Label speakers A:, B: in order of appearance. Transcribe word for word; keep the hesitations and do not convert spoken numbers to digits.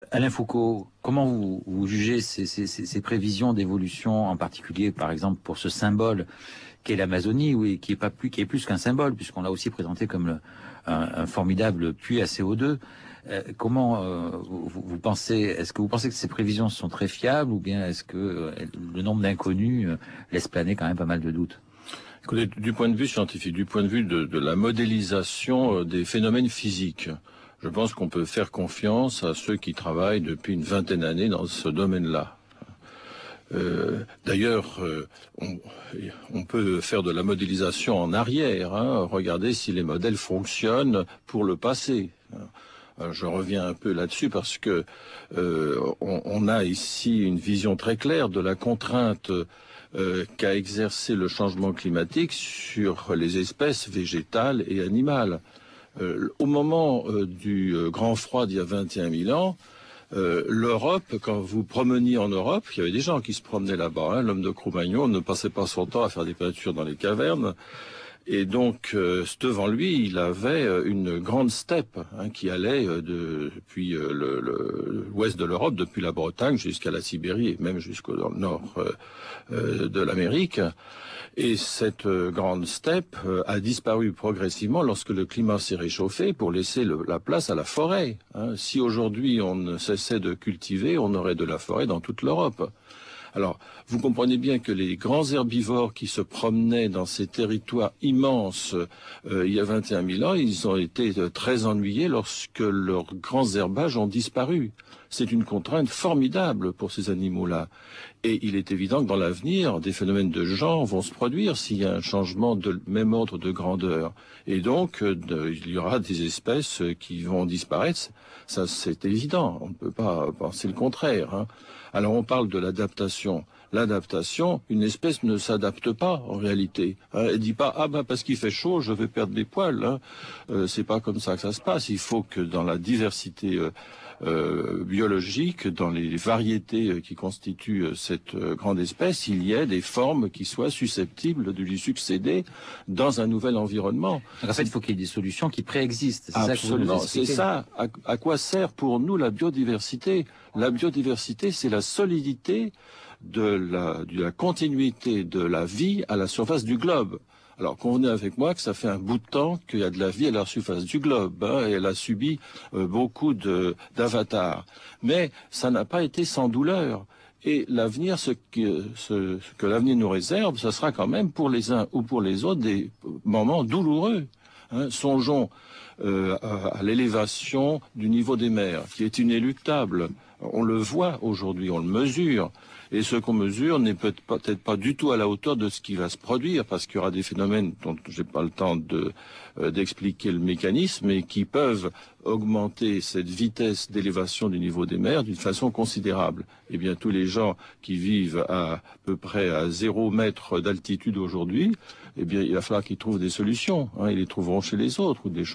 A: Alain Foucault, comment vous, vous jugez ces, ces, ces prévisions d'évolution, en particulier, par exemple, pour ce symbole qu'est l'Amazonie, oui, qui est pas plus, qui est plus qu'un symbole, puisqu'on l'a aussi présenté comme le, un, un formidable puits à C O deux. Euh, comment euh, vous, vous pensez, est-ce que vous pensez que ces prévisions sont très fiables, ou bien est-ce que euh, le nombre d'inconnus euh, laisse planer quand même pas mal de doutes?
B: Écoutez, du point de vue scientifique, du point de vue de, de la modélisation des phénomènes physiques, je pense qu'on peut faire confiance à ceux qui travaillent depuis une vingtaine d'années dans ce domaine-là. Euh, D'ailleurs, euh, on, on peut faire de la modélisation en arrière, hein, regarder si les modèles fonctionnent pour le passé. Alors, je reviens un peu là-dessus parce que euh, on, on a ici une vision très claire de la contrainte euh, qu'a exercé le changement climatique sur les espèces végétales et animales. Euh, au moment euh, du euh, grand froid d'il y a vingt et un mille ans, euh, l'Europe, quand vous promeniez en Europe, il y avait des gens qui se promenaient là-bas. Hein, l'homme de Cro-Magnon ne passait pas son temps à faire des peintures dans les cavernes. Et donc, euh, devant lui, il avait une grande steppe hein, qui allait euh, de, depuis euh, l'ouest de l'Europe, depuis la Bretagne jusqu'à la Sibérie et même jusqu'au nord euh, euh, de l'Amérique. Et cette euh, grande steppe euh, a disparu progressivement lorsque le climat s'est réchauffé pour laisser le, la place à la forêt. Hein. Si aujourd'hui on ne cessait de cultiver, on aurait de la forêt dans toute l'Europe. Alors, vous comprenez bien que les grands herbivores qui se promenaient dans ces territoires immenses euh, il y a vingt et un mille ans, ils ont été euh, très ennuyés lorsque leurs grands herbages ont disparu. C'est une contrainte formidable pour ces animaux-là. Et il est évident que dans l'avenir, des phénomènes de genre vont se produire s'il y a un changement de même ordre de grandeur. Et donc, euh, de, il y aura des espèces qui vont disparaître. Ça, c'est évident. On ne peut pas penser le contraire. Hein. Alors, on parle de l'adaptation. L'adaptation, une espèce ne s'adapte pas en réalité. Hein, elle dit pas ah ben parce qu'il fait chaud, je vais perdre des poils. Hein. Euh, c'est pas comme ça que ça se passe. Il faut que dans la diversité euh, euh, biologique, dans les variétés qui constituent euh, cette euh, grande espèce, il y ait des formes qui soient susceptibles de lui succéder dans un nouvel environnement.
A: Donc, en fait, il faut qu'il y ait des solutions qui préexistent.
B: Absolument, c'est ça. À, à quoi sert pour nous la biodiversité? La biodiversité, c'est la solidité de la, de la continuité de la vie à la surface du globe. Alors, convenez avec moi que ça fait un bout de temps qu'il y a de la vie à la surface du globe, hein, et elle a subi euh, beaucoup de d'avatars. Mais ça n'a pas été sans douleur. Et l'avenir, ce que, ce, ce que l'avenir nous réserve, ce sera quand même pour les uns ou pour les autres des moments douloureux. Hein. Songeons euh, à, à l'élévation du niveau des mers, qui est inéluctable. On le voit aujourd'hui, on le mesure. Et ce qu'on mesure n'est peut-être pas du tout à la hauteur de ce qui va se produire, parce qu'il y aura des phénomènes dont j'ai pas le temps de, euh, d'expliquer le mécanisme, et qui peuvent augmenter cette vitesse d'élévation du niveau des mers d'une façon considérable. Eh bien, tous les gens qui vivent à, à peu près à zéro mètre d'altitude aujourd'hui, eh bien, il va falloir qu'ils trouvent des solutions. Hein, ils les trouveront chez les autres, ou des choses